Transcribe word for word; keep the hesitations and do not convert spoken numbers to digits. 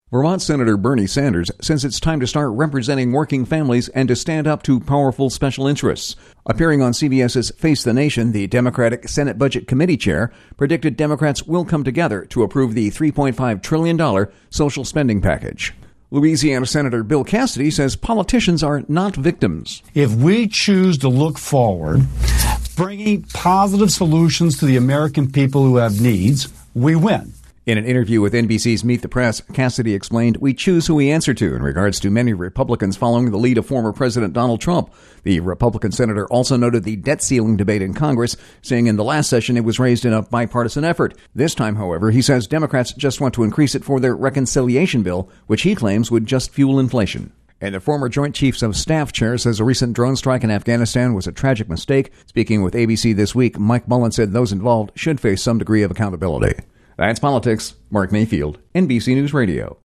Vermont Senator Bernie Sanders says it's time to start representing working families and to stand up to powerful special interests. Appearing on CBS's Face the Nation, the Democratic Senate Budget Committee chair predicted Democrats will come together to approve the three point five trillion dollars social spending package. Louisiana Senator Bill Cassidy says politicians are not victims. If we choose to look forward, bringing positive solutions to the American people who have needs, we win. In an interview with N B C's Meet the Press, Cassidy explained, "We choose who we answer to," in regards to many Republicans following the lead of former President Donald Trump. The Republican senator also noted the debt ceiling debate in Congress, saying in the last session it was raised in a bipartisan effort. This time, however, he says Democrats just want to increase it for their reconciliation bill, which he claims would just fuel inflation. And a former Joint Chiefs of Staff chair says a recent drone strike in Afghanistan was a tragic mistake. Speaking with A B C This Week, Mike Mullen said those involved should face some degree of accountability. That's politics. Mark Mayfield, N B C News Radio.